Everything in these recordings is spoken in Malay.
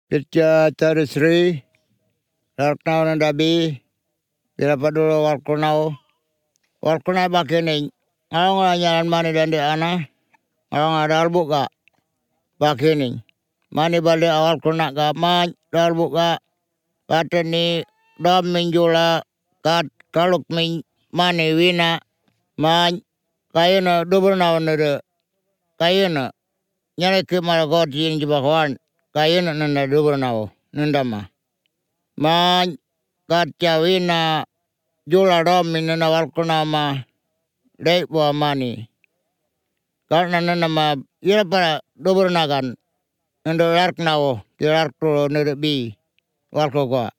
Pitcha Tarisri, Raknau and Dabi, Virapaduro Walkunau, Walkunai Bakini, Along Mani Dandi Ana, Along Adalbuka, Bakini, Mani Bali Walkunaga, Man, Dalbuka, Patani, Dom Minjula, Kat, Kaluk Min, Mani Wina, Man, Kayana, Duburna, Kayana, Yanaki Maragoti in Jibakwan, Kayana Nanda Duburna, Nundama. Man, Katjawina, Jula Dom in Walkunama, Daywa Mani. Karena nama ira para Duburnagan, Nando Larknao, Tilarko Nerbi, Walkoga.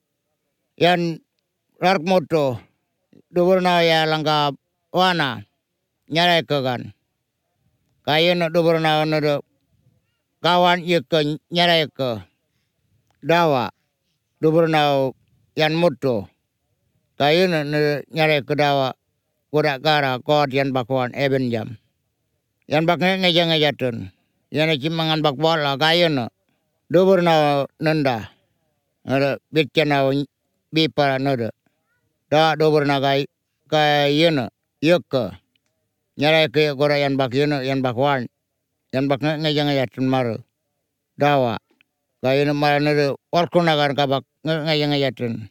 Yan Larkmoto, Duburna ya langka wana, nyarai kagan. Kayen Duburna nado kawan yeke nyarai ke dawa, Duburna yan moto. Kayen nyarai ke dawa, kuda kara kot yan bakwan eben jam. Yan baknya ngejang-ngejatun. Yan cimangan bakbola kayen Duburna nanda. Ada bitcana bipa nada. Da Duburna kayen yeke. Nyarai ke gora yan bakwan. Yan baknya ngejang-ngejatun maru. Dawa. Kayen maru nada walkunagan kabak ngejang-ngejatun.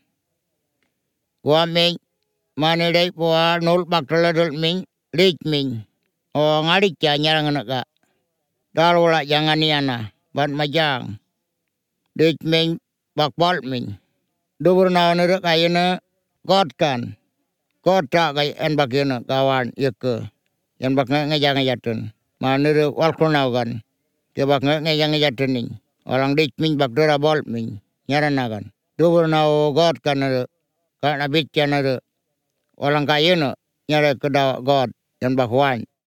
Waming manidai puwa nul baktaladul ming lich ming. O ngadik ya nyarang naga. Darula jangan niana. Bat majang. Lich ming bakbal ming. Duburna nada kayena kotkan. Kota kay en bakina kawan yeke. Yan bak ngejang-ngejatun. Manada walkunagan. Ke bak ngejang-ngejatun ning. Orang lich ming bak dora bol ming. Nyaranagan. Duburna kotkan nada. Karena bitya nada. Orang kayena nyarai ke dawa god. Yan bakwan.